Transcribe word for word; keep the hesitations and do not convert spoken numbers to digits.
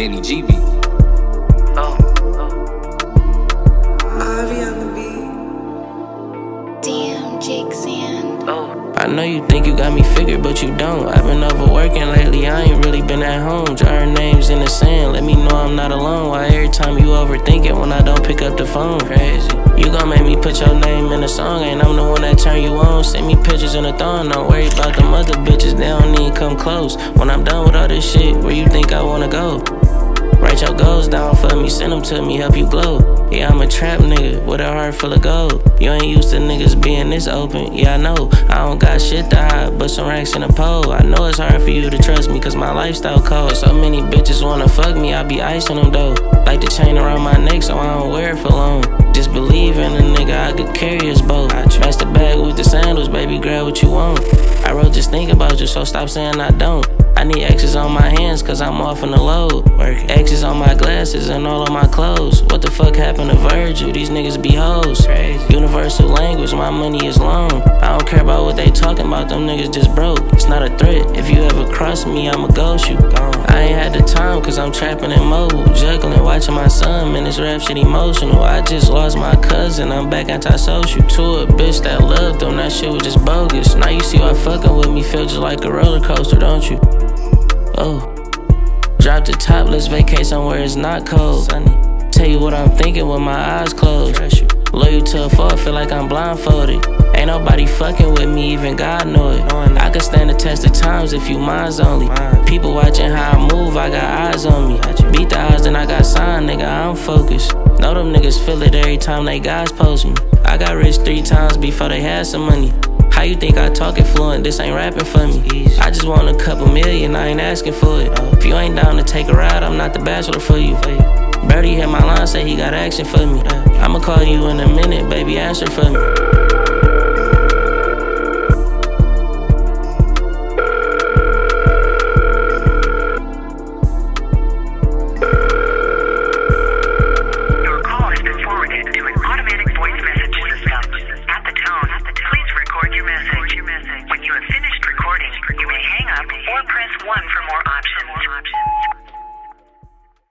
Danny G beat. Oh, Avi on the beat. Damn, Jake Sand. oh. I know you think you got me figured, but you don't. I've been overworking lately, I ain't really been at home. Drawing names in the sand, let me know I'm not alone. Why every time you overthink it when I don't pick up the phone? Crazy. You gon' make me put your name in a song, and I'm the one that turn you on. Send me pictures in a thong, don't worry about them other bitches, they don't even come close. When I'm done with all this shit, where you think I wanna go? Write your goals down for me, send them to me, help you glow. Yeah, I'm a trap nigga with a heart full of gold. You ain't used to niggas being this open, yeah I know. I don't got shit to hide, but some racks in a pole. I know it's hard for you to trust me, cause my lifestyle cold. So many bitches wanna fuck me, I be icing them though. Like the chain around my neck, so I don't wear it for long. Just believe in a nigga, I could carry us both. Match the bag with the sandals, baby, grab what you want. I wrote just think about you, so stop saying I don't. I need X's on my hands, cause I'm off in the load. X's on my glasses and all of my clothes. What the fuck happened to Virgil? These niggas be hoes. Universal language, my money is long. I don't care about what they talking about, them niggas just broke. It's not a threat, if you ever cross me, I'ma ghost you. I ain't had the time, cause I'm trapping in mobile. Juggling, watching my son, man, this rap shit emotional. I just lost my cousin, I'm back antisocial. To a bitch that loved them, that shit was just bogus. Now you see why fucking with me feel just like a roller coaster, don't you? Oh, drop the top, let's vacate somewhere it's not cold. Sunny. Tell you what I'm thinking with my eyes closed. Loyal to a fault, feel like I'm blindfolded. Ain't nobody fucking with me, even God know it. I could stand the test of times if you minds only. People watching how I move, I got eyes on me. Beat the odds, then I got signed, nigga, I'm focused. Know them niggas feel it every time they guys post me. I got rich three times before they had some money. How you think I talk it fluent? This ain't rapping for me. I just want a couple million, I ain't asking for it. If you ain't down to take a ride, I'm not the bachelor for you. Brody hit my line, say he got action for me. I'ma call you in a minute, baby, answer for me.